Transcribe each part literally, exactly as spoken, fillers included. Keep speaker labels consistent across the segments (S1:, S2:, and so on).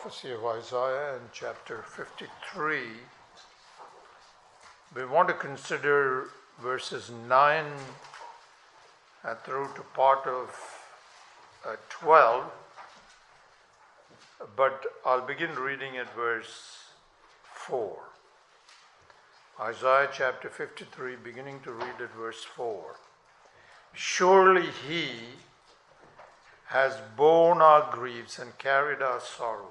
S1: prophecy of Isaiah in chapter fifty-three. We want to consider verses nine uh, through to part of uh, twelve, but I'll begin reading at verse four. Isaiah chapter fifty-three, beginning to read at verse four. Surely he has borne our griefs and carried our sorrows.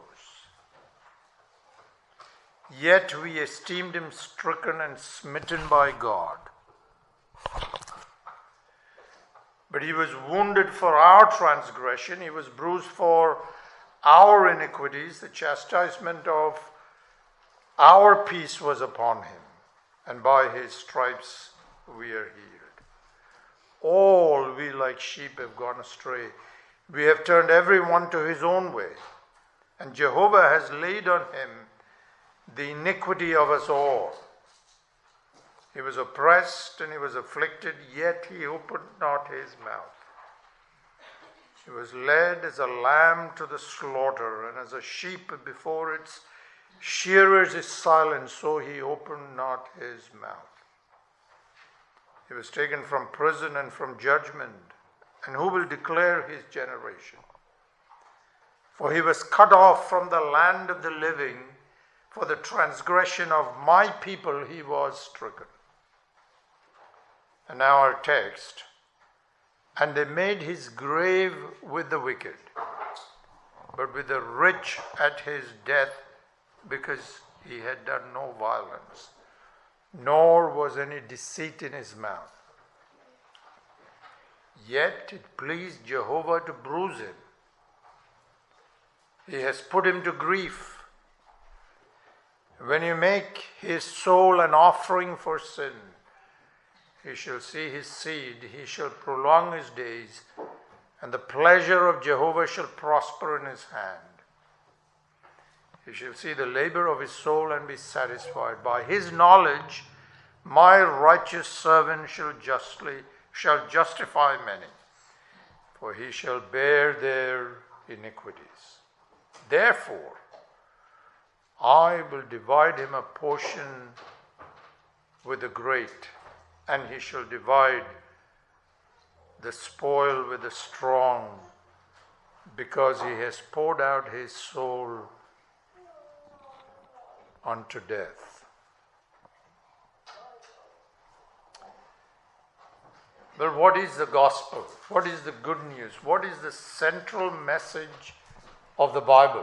S1: Yet we esteemed him stricken and smitten by God. But he was wounded for our transgression, he was bruised for our iniquities. The chastisement of our peace was upon him, and by his stripes we are healed. All we like sheep have gone astray. We have turned everyone to his own way, and Jehovah has laid on him the iniquity of us all. He was oppressed and he was afflicted, yet he opened not his mouth. He was led as a lamb to the slaughter, and as a sheep before its shearers is silent, so he opened not his mouth. He was taken from prison and from judgment, and who will declare his generation? For he was cut off from the land of the living. For the transgression of my people he was stricken. And now our text. And they made his grave with the wicked, but with the rich at his death, because he had done no violence, nor was any deceit in his mouth. Yet it pleased Jehovah to bruise him. He has put him to grief. When you make his soul an offering for sin, he shall see his seed, he shall prolong his days, and the pleasure of Jehovah shall prosper in his hand. He shall see the labor of his soul and be satisfied. By his knowledge, my righteous servant shall justly shall justify many, for he shall bear their iniquities. Therefore, I will divide him a portion with the great, and he shall divide the spoil with the strong, because he has poured out his soul unto death. Well, what is the gospel? What is the good news? What is the central message of the Bible?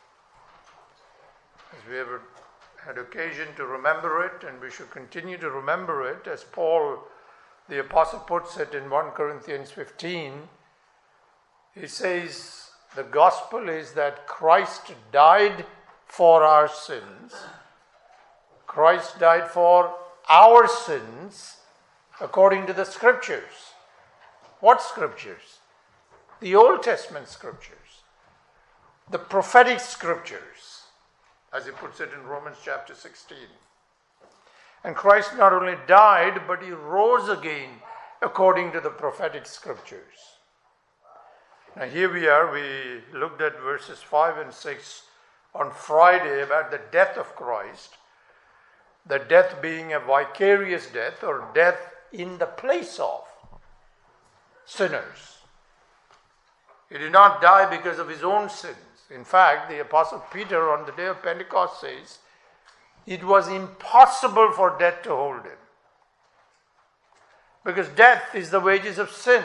S1: As we have had occasion to remember it, and we should continue to remember it, as Paul the Apostle puts it in First Corinthians fifteen, he says the gospel is that Christ died for our sins. Christ died for our sins according to the scriptures. What scriptures? The Old Testament scriptures, the prophetic scriptures, as he puts it in Romans chapter sixteen. And Christ not only died, but he rose again according to the prophetic scriptures. Now here we are, we looked at verses five and six on Friday about the death of Christ, the death being a vicarious death, or death in the place of sinners. He did not die because of his own sins. In fact, the Apostle Peter on the day of Pentecost says, it was impossible for death to hold him. Because death is the wages of sin.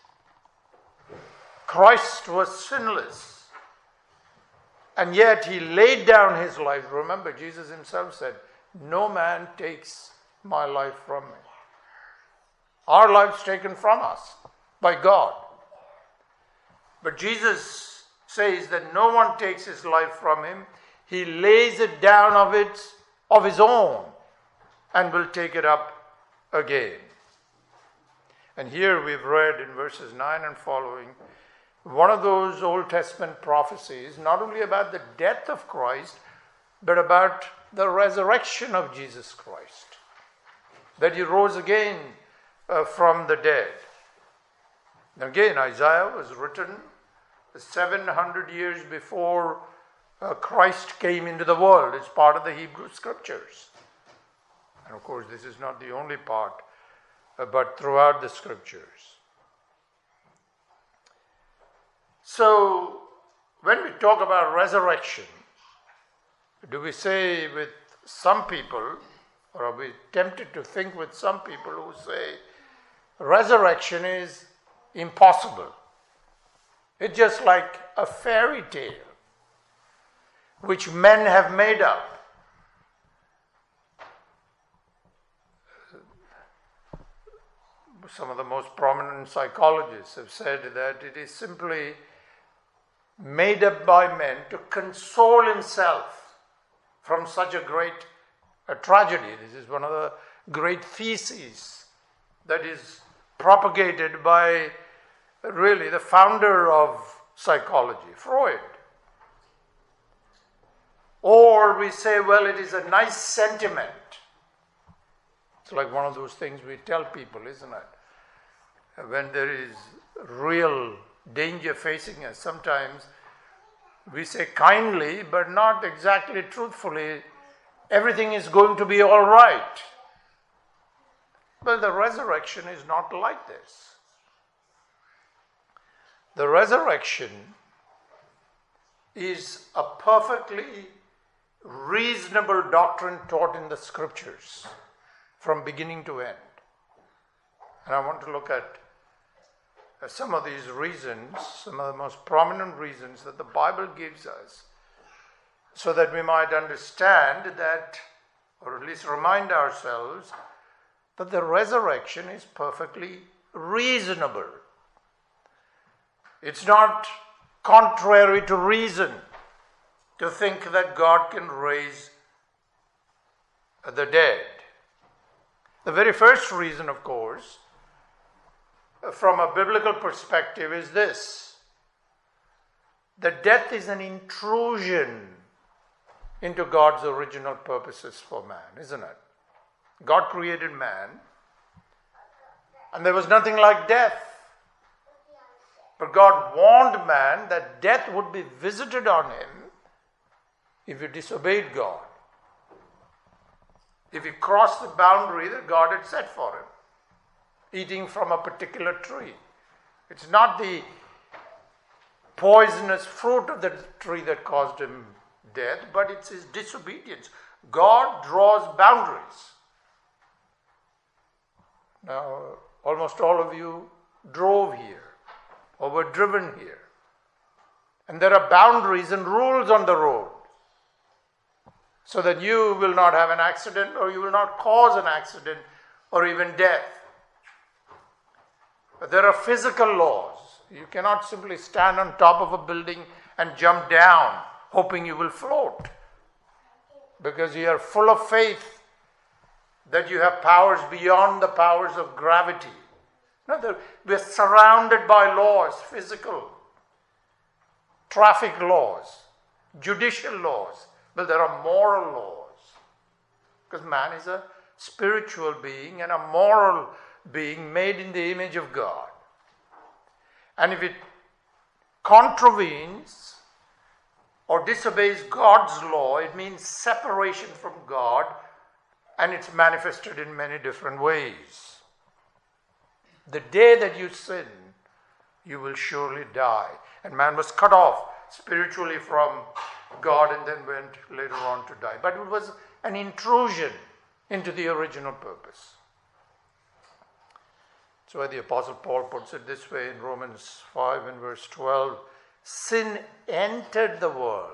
S1: Christ was sinless. And yet he laid down his life. Remember, Jesus himself said, no man takes my life from me. Our life's taken from us by God. But Jesus says that no one takes his life from him. He lays it down of it, of his own, and will take it up again. And here we've read in verses nine and following, one of those Old Testament prophecies, not only about the death of Christ, but about the resurrection of Jesus Christ. That he rose again uh, from the dead. Again, Isaiah was written seven hundred years before uh, Christ came into the world. It's part of the Hebrew Scriptures. And of course, this is not the only part, uh, but throughout the Scriptures. So, when we talk about resurrection, do we say with some people, or are we tempted to think with some people who say resurrection is impossible? It's just like a fairy tale which men have made up. Some of the most prominent psychologists have said that it is simply made up by men to console himself from such a great a tragedy. This is one of the great theses that is propagated by really the founder of psychology, Freud. Or we say, well, it is a nice sentiment. It's like one of those things we tell people, isn't it? When there is real danger facing us, sometimes we say kindly, but not exactly truthfully, everything is going to be all right. But the resurrection is not like this. The resurrection is a perfectly reasonable doctrine taught in the Scriptures from beginning to end. And I want to look at some of these reasons, some of the most prominent reasons that the Bible gives us, so that we might understand that, or at least remind ourselves, that the resurrection is perfectly reasonable. It's not contrary to reason to think that God can raise the dead. The very first reason, of course, from a biblical perspective is this: that death is an intrusion into God's original purposes for man, isn't it? God created man, and there was nothing like death. But God warned man that death would be visited on him if he disobeyed God, if he crossed the boundary that God had set for him, eating from a particular tree. It's not the poisonous fruit of the tree that caused him death, but it's his disobedience. God draws boundaries. Now, almost all of you drove here or were driven here. And there are boundaries and rules on the road so that you will not have an accident, or you will not cause an accident, or even death. But there are physical laws. You cannot simply stand on top of a building and jump down hoping you will float, because you are full of faith that you have powers beyond the powers of gravity. No, we are surrounded by laws, physical, traffic laws, judicial laws, but there are moral laws, because man is a spiritual being and a moral being made in the image of God. And if it contravenes or disobeys God's law, it means separation from God, and it's manifested in many different ways. The day that you sin, you will surely die. And man was cut off spiritually from God and then went later on to die. But it was an intrusion into the original purpose. That's why the Apostle Paul puts it this way in Romans five and verse twelve. Sin entered the world.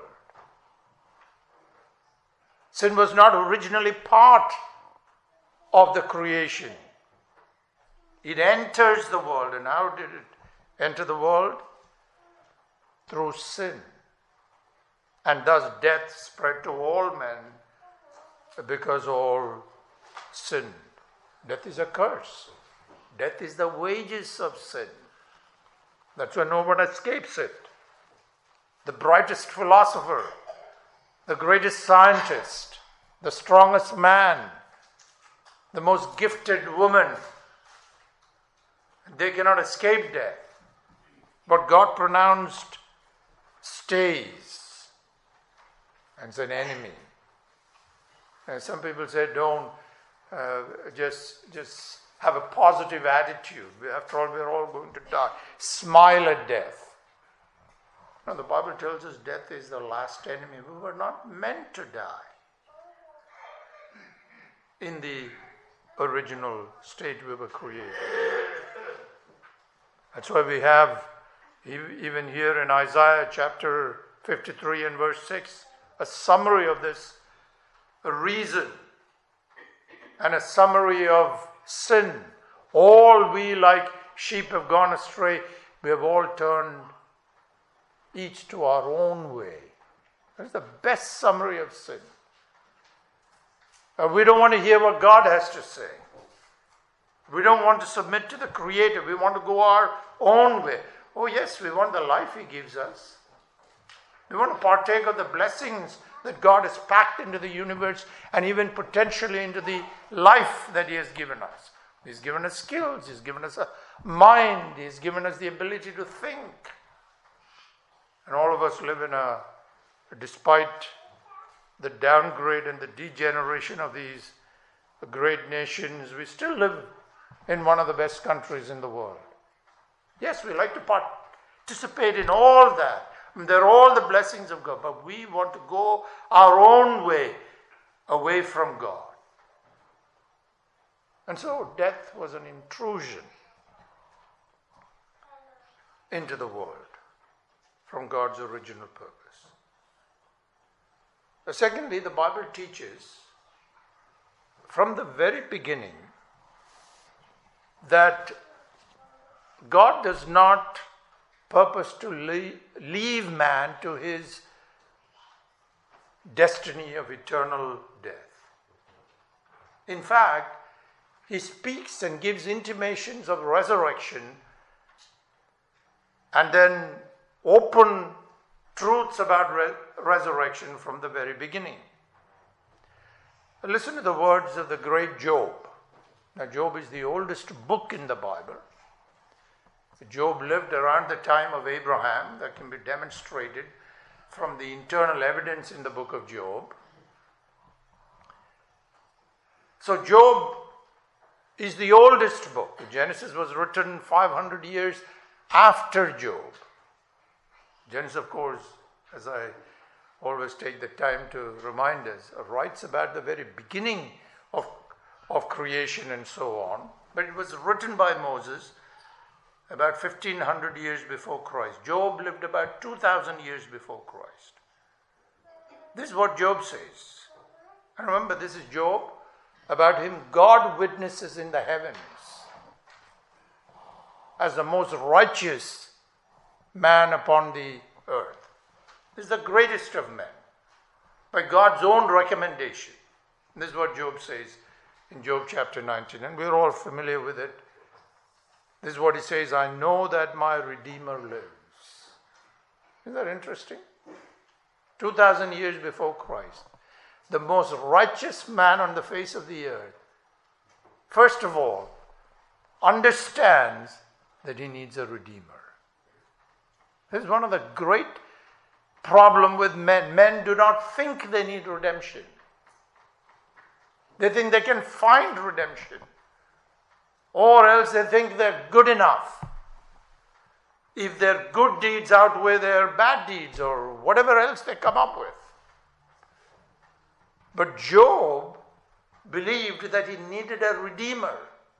S1: Sin was not originally part of the creation. It enters the world. And how did it enter the world? Through sin. And thus death spread to all men because all sinned. Death is a curse. Death is the wages of sin. That's why no one escapes it. The brightest philosopher, the greatest scientist, the strongest man, the most gifted woman, they cannot escape death. But God pronounced stays. and it's an enemy. And some people say, don't uh, just just have a positive attitude. After all, we're all going to die. Smile at death. No, the Bible tells us death is the last enemy. We were not meant to die in the original state we were created. That's why we have, even here in Isaiah chapter fifty-three and verse six, a summary of this, a reason and a summary of sin. All we like sheep have gone astray. We have all turned each to our own way. That's the best summary of sin. Uh, we don't want to hear what God has to say. We don't want to submit to the Creator. We want to go our own way. Oh yes, we want the life He gives us. We want to partake of the blessings that God has packed into the universe and even potentially into the life that He has given us. He's given us skills. He's given us a mind. He's given us the ability to think. And all of us live in a, despite the downgrade and the degeneration of these great nations, we still live in one of the best countries in the world. Yes, we like to participate in all that. I mean, they're all the blessings of God, but we want to go our own way, away from God. And so death was an intrusion into the world from God's original purpose. Uh, secondly, the Bible teaches from the very beginning that God does not purpose to leave, leave man to his destiny of eternal death. In fact, He speaks and gives intimations of resurrection and then open truths about re- resurrection from the very beginning. Listen to the words of the great Job. Now, Job is the oldest book in the Bible. Job lived around the time of Abraham. That can be demonstrated from the internal evidence in the book of Job. So Job is the oldest book. Genesis was written five hundred years after Job. Genesis, of course, as I always take the time to remind us, writes about the very beginning of, of creation and so on. But it was written by Moses about fifteen hundred years before Christ. Job lived about two thousand years before Christ. This is what Job says. And remember, this is Job. About him, God witnesses in the heavens as the most righteous man upon the earth. This is the greatest of men, by God's own recommendation. This is what Job says in Job chapter nineteen, and we're all familiar with it. This is what he says, I know that my Redeemer lives. Isn't that interesting? two thousand years before Christ, the most righteous man on the face of the earth, first of all, understands that he needs a Redeemer. This is one of the great problems with men. Men do not think they need redemption. They think they can find redemption. Or else they think they're good enough. If their good deeds outweigh their bad deeds or whatever else they come up with. But Job believed that he needed a Redeemer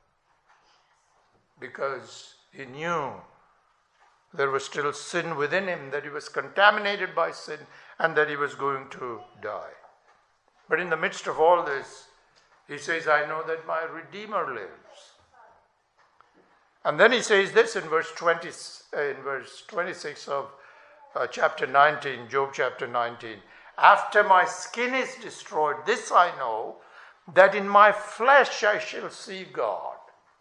S1: because he knew there was still sin within him, that he was contaminated by sin and that he was going to die. But in the midst of all this, he says, I know that my Redeemer lives. And then he says this in verse twenty, in verse twenty-six of uh, chapter nineteen, Job chapter nineteen. After my skin is destroyed, this I know, that in my flesh I shall see God.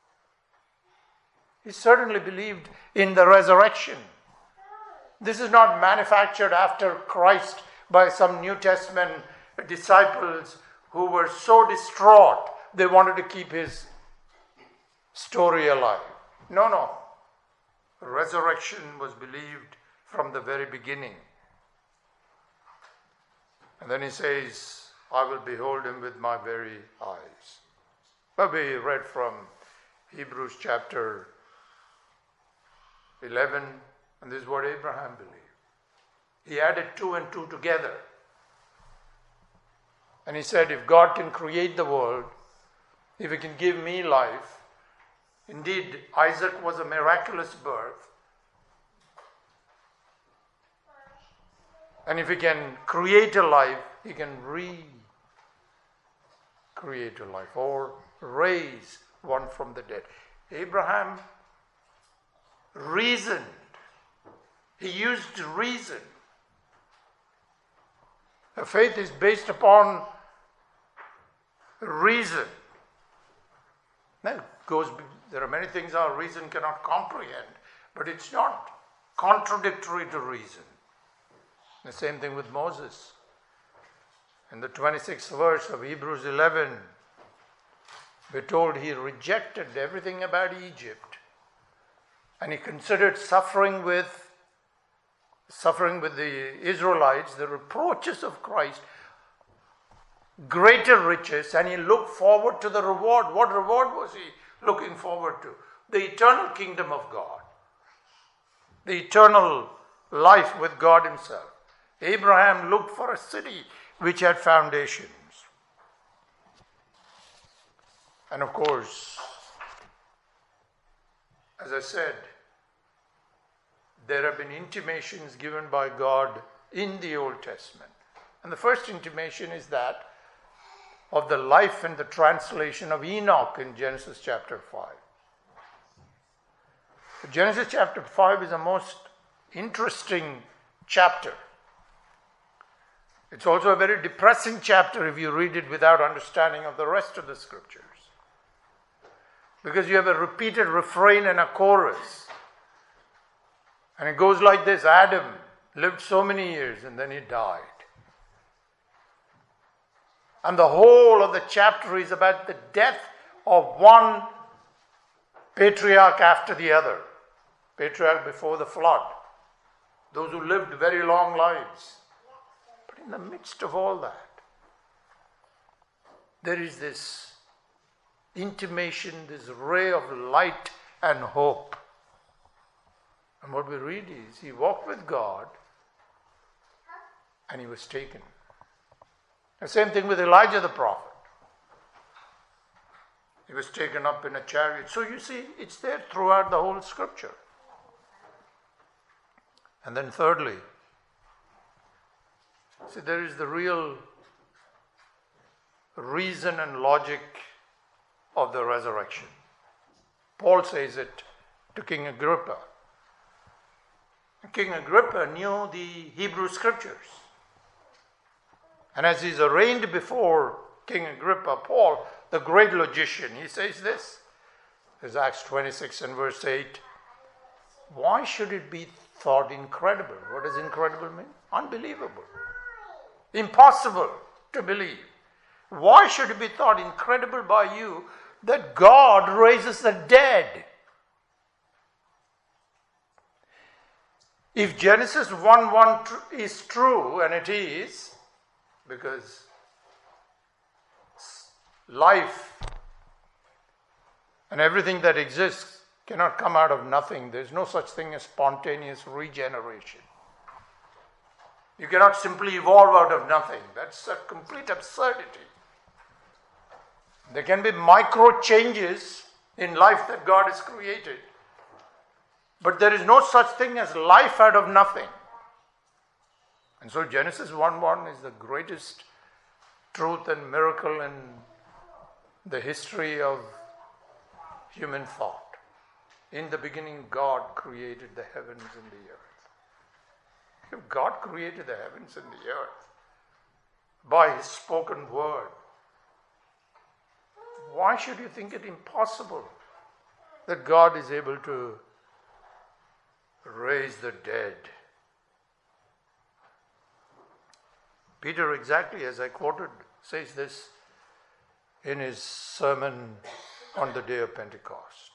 S1: He certainly believed in the resurrection. This is not manufactured after Christ by some New Testament disciples who were so distraught they wanted to keep his story alive. No, no. Resurrection was believed from the very beginning. And then he says, I will behold him with my very eyes. But we read from Hebrews chapter eleven, and this is what Abraham believed. He added two and two together. And he said, if God can create the world, if he can give me life, indeed, Isaac was a miraculous birth. And if he can create a life, he can re-create a life or raise one from the dead. Abraham reasoned. He used reason. A faith is based upon reason. Then goes, there are many things our reason cannot comprehend, but it's not contradictory to reason. The same thing with Moses. In the twenty-sixth verse of Hebrews eleven, we're told he rejected everything about Egypt, and he considered suffering with suffering with the Israelites, the reproaches of Christ, greater riches, and he looked forward to the reward. What reward was he looking forward to? The eternal kingdom of God, the eternal life with God himself. Abraham looked for a city which had foundations. And of course, as I said, there have been intimations given by God in the Old Testament. And the first intimation is that of the life and the translation of Enoch in Genesis chapter five. Genesis chapter five is a most interesting chapter. It's also a very depressing chapter if you read it without understanding of the rest of the scriptures. Because you have a repeated refrain and a chorus. And it goes like this: Adam lived so many years and then he died. And the whole of the chapter is about the death of one patriarch after the other. Patriarch before the flood. Those who lived very long lives. But in the midst of all that, there is this intimation, this ray of light and hope. And what we read is, he walked with God and he was taken. The same thing with Elijah the prophet. He was taken up in a chariot. So you see, it's there throughout the whole scripture. And then thirdly, see, there is the real reason and logic of the resurrection. Paul says it to King Agrippa. King Agrippa knew the Hebrew scriptures. And as he's arraigned before King Agrippa, Paul, the great logician, he says this. There's Acts twenty-six and verse eight. Why should it be thought incredible? What does incredible mean? Unbelievable. Impossible to believe. Why should it be thought incredible by you that God raises the dead? If Genesis one one tr- is true, and it is, because life and everything that exists cannot come out of nothing. There's no such thing as spontaneous regeneration. You cannot simply evolve out of nothing. That's a complete absurdity. There can be micro changes in life that God has created. But there is no such thing as life out of nothing. And so Genesis one one is the greatest truth and miracle in the history of human thought. In the beginning, God created the heavens and the earth. If God created the heavens and the earth by his spoken word, why should you think it impossible that God is able to raise the dead? Peter, exactly as I quoted, says this in his sermon on the day of Pentecost.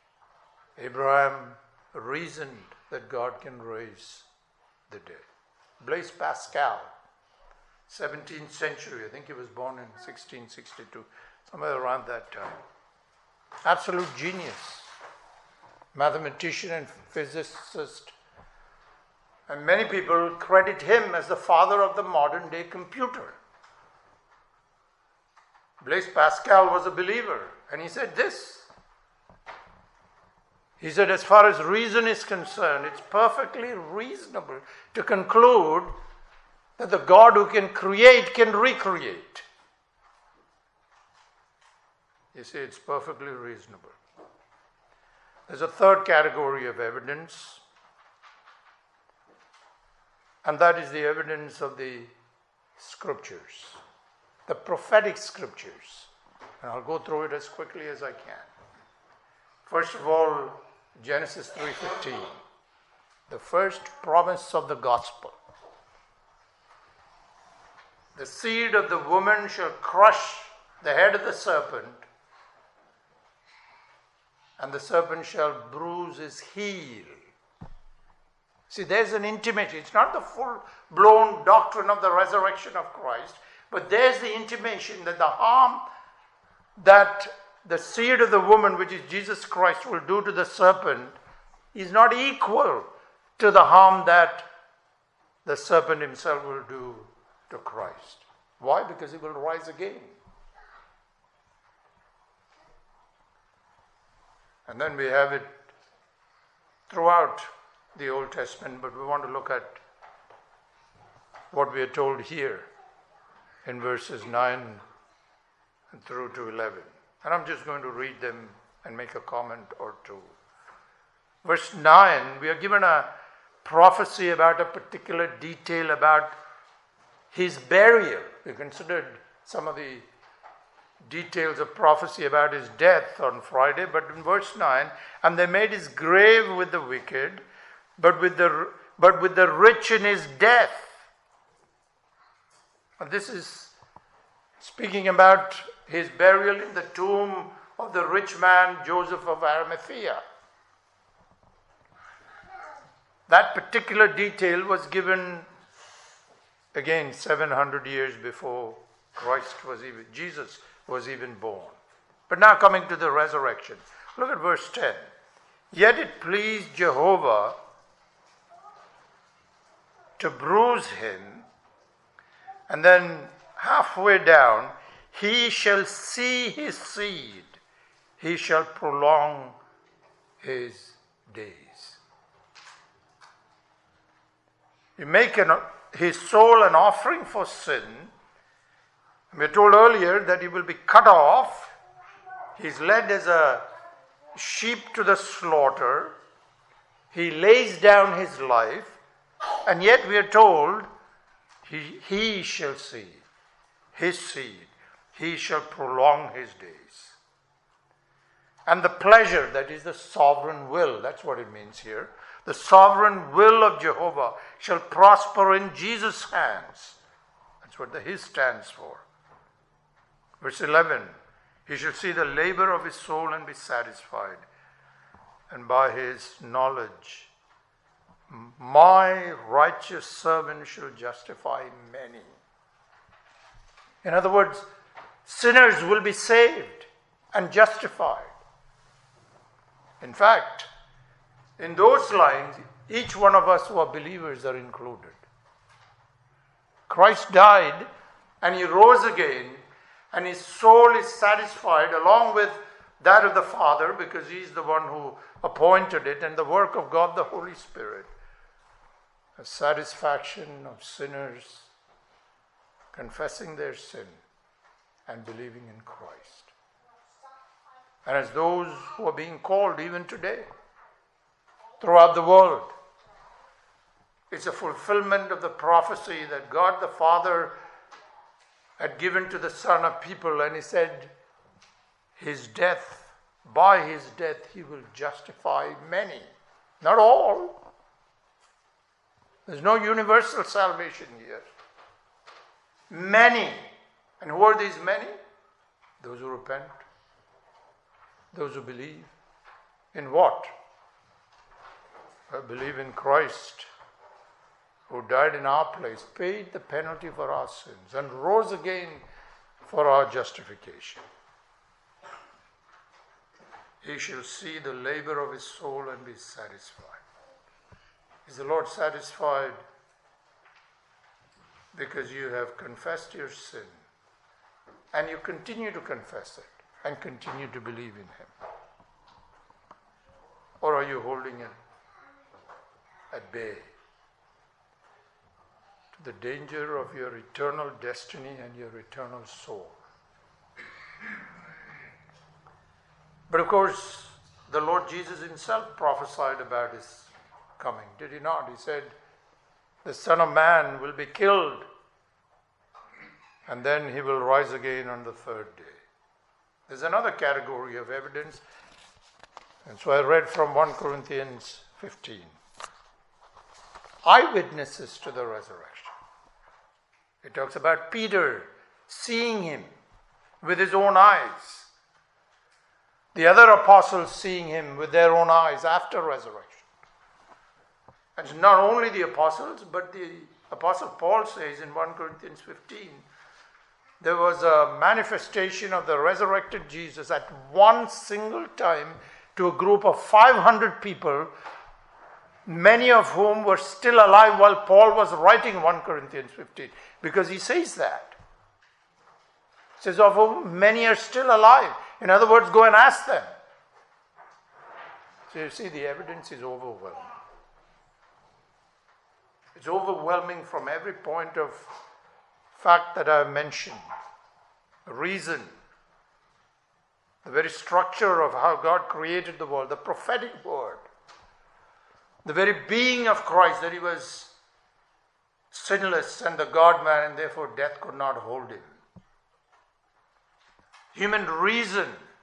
S1: Abraham reasoned that God can raise the dead. Blaise Pascal, seventeenth century. I think he was born in sixteen sixty-two, somewhere around that time. Absolute genius, mathematician and physicist. And many people credit him as the father of the modern day computer. Blaise Pascal was a believer, and he said this. He said, as far as reason is concerned, it's perfectly reasonable to conclude that the God who can create can recreate. You see, it's perfectly reasonable. There's a third category of evidence, and that is the evidence of the scriptures, the prophetic scriptures. And I'll go through it as quickly as I can. First of all, Genesis three fifteen, the first promise of the gospel. The seed of the woman shall crush the head of the serpent, and the serpent shall bruise his heel. See, there's an intimation. It's not the full-blown doctrine of the resurrection of Christ, but there's the intimation that the harm that the seed of the woman, which is Jesus Christ, will do to the serpent is not equal to the harm that the serpent himself will do to Christ. Why? Because he will rise again. And then we have it throughout the Old Testament, but we want to look at what we are told here in verses nine through to eleven. And I'm just going to read them and make a comment or two. Verse nine, we are given a prophecy about a particular detail about his burial. We considered some of the details of prophecy about his death on Friday, but in verse nine, and they made his grave with the wicked, but with the but with the rich in his death. And this is speaking about his burial in the tomb of the rich man Joseph of Arimathea. That particular detail was given again seven hundred years before Christ was even, Jesus was even born. But now coming to the resurrection. Look at verse ten. Yet it pleased Jehovah to bruise him, and then halfway down, he shall see his seed, he shall prolong his days. You make an, his soul an offering for sin. We are told earlier that he will be cut off. He's led as a sheep to the slaughter. He lays down his life, and yet we are told he, he shall see his seed. He shall prolong his days. And the pleasure, that is the sovereign will, that's what it means here. The sovereign will of Jehovah shall prosper in Jesus' hands. That's what the his stands for. Verse eleven, he shall see the labor of his soul and be satisfied. And by his knowledge, my righteous servant shall justify many. In other words, sinners will be saved and justified. In fact, in those lines, each one of us who are believers are included. Christ died and he rose again, and his soul is satisfied along with that of the Father, because he's the one who appointed it, and the work of God the Holy Spirit. A satisfaction of sinners confessing their sin and believing in Christ. And as those who are being called even today, throughout the world, it's a fulfillment of the prophecy that God the Father had given to the Son of people, and he said, his death, by his death, he will justify many. Not all. There's no universal salvation here. Many. And who are these many? Those who repent. Those who believe. In what? I believe in Christ, who died in our place, paid the penalty for our sins, and rose again for our justification. He shall see the labor of his soul and be satisfied. Is the Lord satisfied because you have confessed your sin and you continue to confess it and continue to believe in him? Or are you holding it at bay to the danger of your eternal destiny and your eternal soul? But of course, the Lord Jesus himself prophesied about his coming, did he not? He said, the Son of Man will be killed, and then he will rise again on the third day. There's another category of evidence, and so I read from First Corinthians fifteen. Eyewitnesses to the resurrection. It talks about Peter seeing him with his own eyes. The other apostles seeing him with their own eyes after resurrection. And not only the apostles, but the Apostle Paul says in First Corinthians fifteen, there was a manifestation of the resurrected Jesus at one single time to a group of five hundred people, many of whom were still alive while Paul was writing First Corinthians fifteen, because he says that. He says, of whom many are still alive. In other words, go and ask them. So you see, the evidence is overwhelming. It's overwhelming from every point of fact that I have mentioned. Reason, the very structure of how God created the world, the prophetic word, the very being of Christ, that he was sinless and the God-man, and therefore death could not hold him. Human reason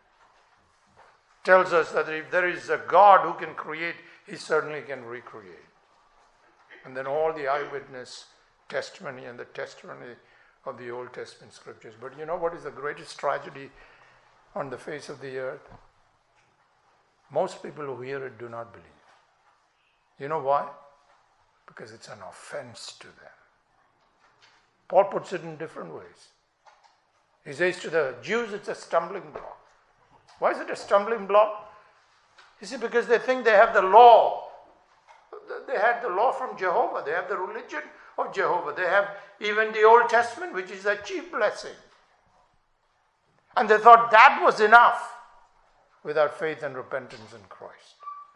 S1: tells us that if there is a God who can create, he certainly can recreate. And then all the eyewitness testimony and the testimony of the Old Testament scriptures. But you know what is the greatest tragedy on the face of the earth? Most people who hear it do not believe. You know why? Because it's an offense to them. Paul puts it in different ways. He says to the Jews, it's a stumbling block. Why is it a stumbling block? You see, because they think they have the law. They had the law from Jehovah. They have the religion of Jehovah. They have even the Old Testament, which is their chief blessing. And they thought that was enough without faith and repentance in Christ.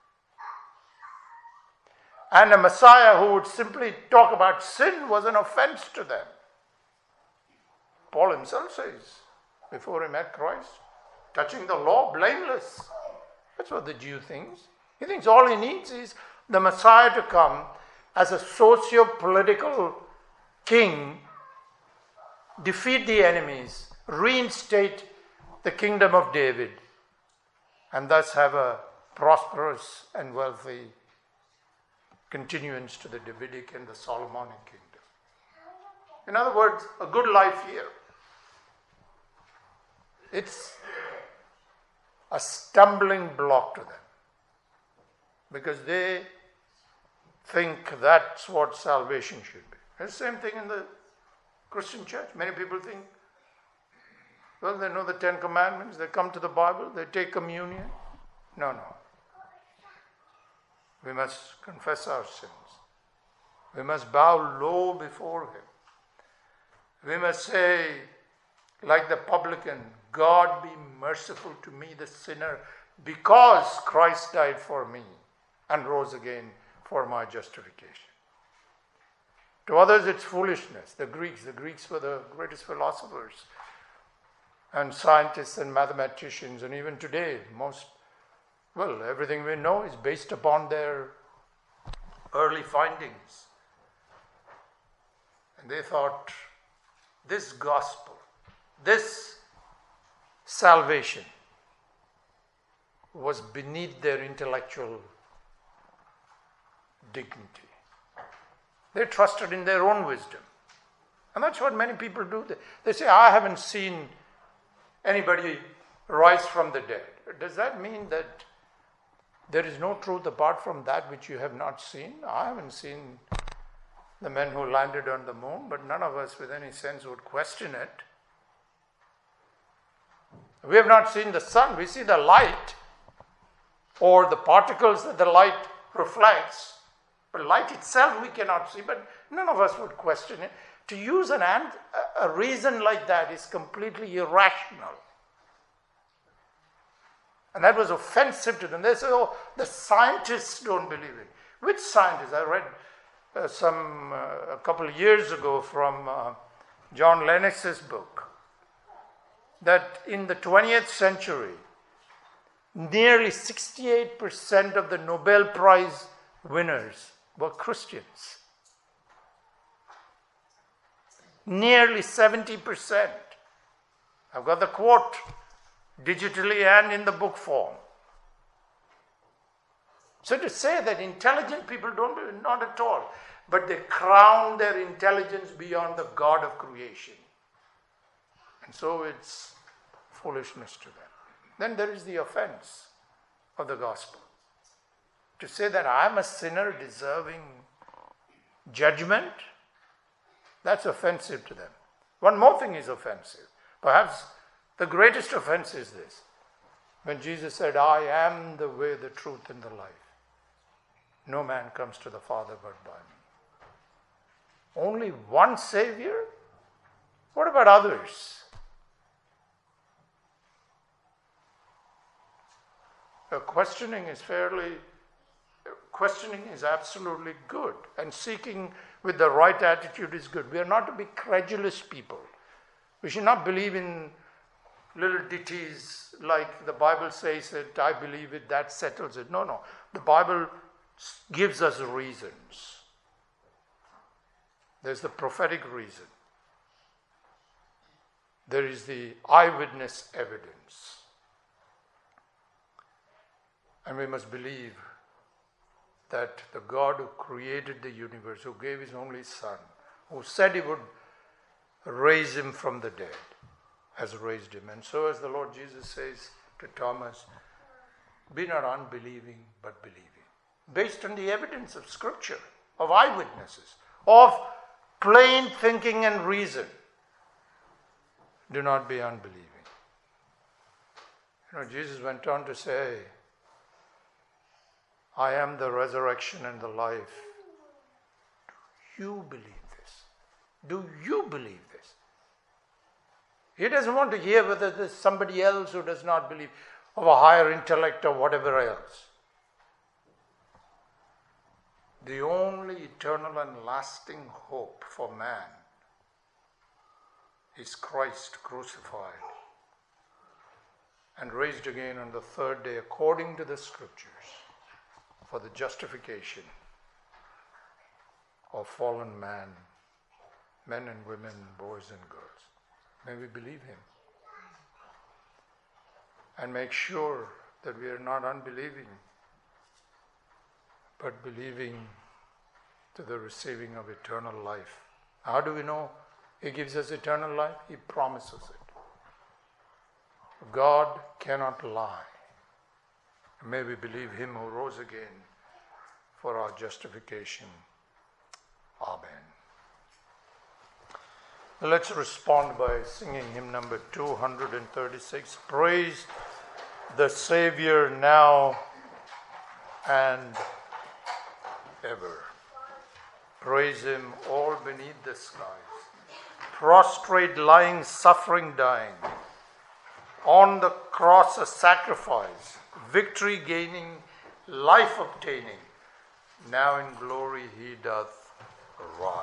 S1: And a Messiah who would simply talk about sin was an offense to them. Paul himself says, before he met Christ, touching the law, blameless. That's what the Jew thinks. He thinks all he needs is the Messiah to come as a socio-political king, defeat the enemies, reinstate the kingdom of David, and thus have a prosperous and wealthy continuance to the Davidic and the Solomonic kingdom. In other words, a good life here. It's a stumbling block to them because they think that's what salvation should be. It's the same thing in the Christian church. Many people think, well, they know the Ten Commandments, they come to the Bible, they take communion. No, no. We must confess our sins. We must bow low before him. We must say, like the publican, God be merciful to me, the sinner, because Christ died for me and rose again for my justification. To others, it's foolishness. The Greeks, the Greeks were the greatest philosophers and scientists and mathematicians, and even today, most, well, everything we know is based upon their early findings. And they thought, this gospel, this salvation was beneath their intellectual dignity. They trusted in their own wisdom. And that's what many people do. They say, I haven't seen anybody rise from the dead. Does that mean that there is no truth apart from that which you have not seen? I haven't seen the men who landed on the moon, but none of us with any sense would question it. We have not seen the sun, we see the light or the particles that the light reflects. But light itself we cannot see, but none of us would question it. To use an ant, a reason like that is completely irrational. And that was offensive to them. They say, oh, the scientists don't believe it. Which scientists? I read uh, some, uh, a couple of years ago from uh, John Lennox's book, that in the twentieth century, nearly sixty-eight percent of the Nobel Prize winners were Christians. Nearly seventy percent. I've got the quote digitally and in the book form. So to say that intelligent people don't do it, not at all. But they crown their intelligence beyond the God of creation. And so it's foolishness to them. Then there is the offense of the gospel. To say that I'm a sinner deserving judgment, that's offensive to them. One more thing is offensive. Perhaps the greatest offense is this. When Jesus said, I am the way, the truth, and the life. No man comes to the Father but by me. Only one Savior? What about others? Uh, questioning is fairly, questioning is absolutely good. And seeking with the right attitude is good. We are not to be credulous people. We should not believe in little ditties like the Bible says that I believe it, that settles it. No, no. The Bible gives us reasons. There's the prophetic reason. There is the eyewitness evidence. And we must believe that the God who created the universe, who gave his only Son, who said he would raise him from the dead, has raised him. And so as the Lord Jesus says to Thomas, be not unbelieving, but believing. Based on the evidence of Scripture, of eyewitnesses, of plain thinking and reason. Do not be unbelieving. You know, Jesus went on to say, I am the resurrection and the life. Do you believe this? Do you believe this? He doesn't want to hear whether there's somebody else who does not believe, of a higher intellect or whatever else. The only eternal and lasting hope for man is Christ crucified and raised again on the third day according to the Scriptures for the justification of fallen man, men and women, boys and girls. May we believe him and make sure that we are not unbelieving, but believing to the receiving of eternal life. How do we know he gives us eternal life? He promises it. God cannot lie. May we believe him who rose again for our justification. Amen. Let's respond by singing hymn number two hundred thirty-six. Praise the Savior now and ever. Praise him all beneath the skies. Prostrate, lying, suffering, dying. On the cross a sacrifice. Victory gaining, life obtaining. Now in glory he doth arise.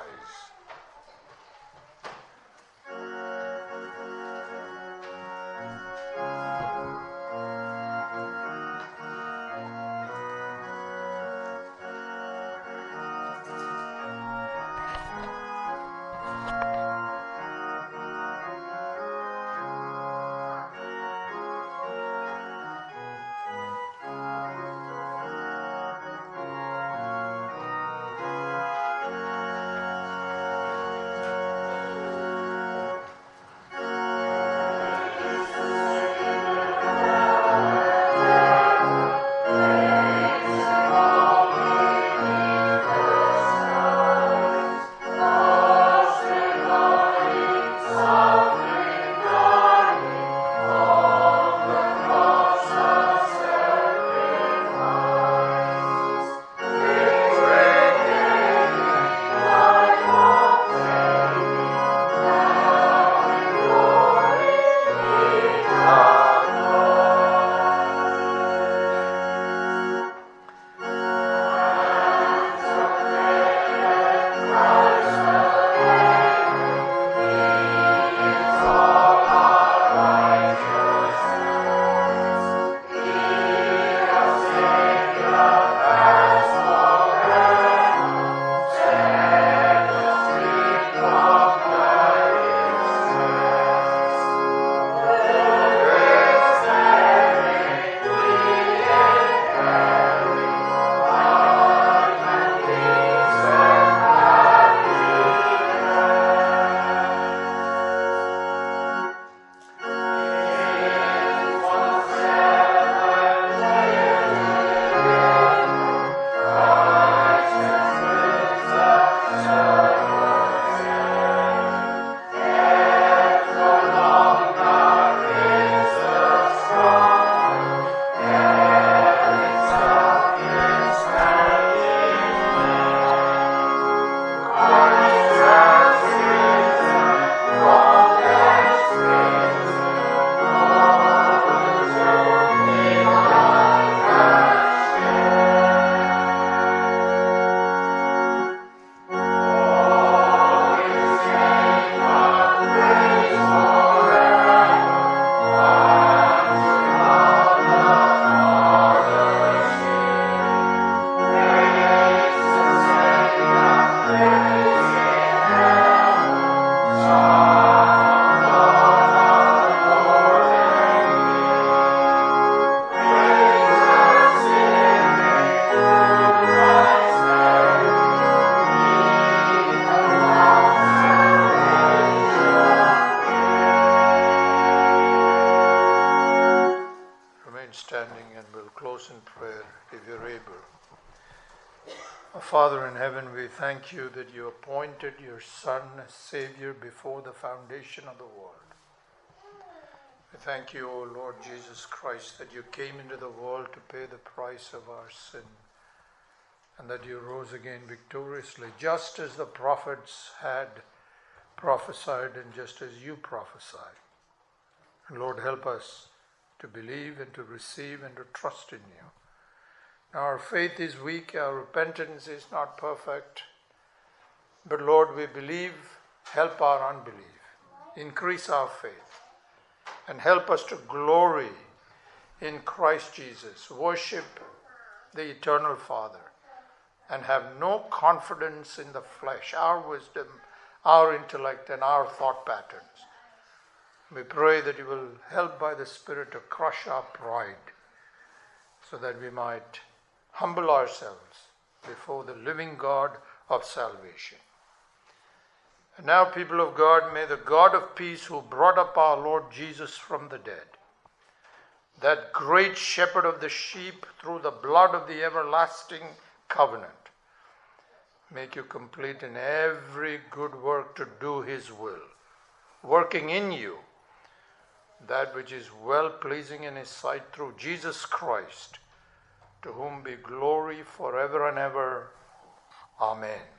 S1: Father in heaven, we thank you that you appointed your Son as Savior before the foundation of the world. We thank you, O Lord Jesus Christ, that you came into the world to pay the price of our sin, and that you rose again victoriously, just as the prophets had prophesied and just as you prophesied. And Lord, help us to believe and to receive and to trust in you. Now, our faith is weak, our repentance is not perfect, but Lord, we believe, help our unbelief, increase our faith, and help us to glory in Christ Jesus, worship the eternal Father, and have no confidence in the flesh, our wisdom, our intellect, and our thought patterns. We pray that you will help by the Spirit to crush our pride so that we might humble ourselves before the living God of salvation. And now, people of God, may the God of peace who brought up our Lord Jesus from the dead, that great shepherd of the sheep through the blood of the everlasting covenant, make you complete in every good work to do his will, working in you that which is well-pleasing in his sight through Jesus Christ, to whom be glory forever and ever. Amen.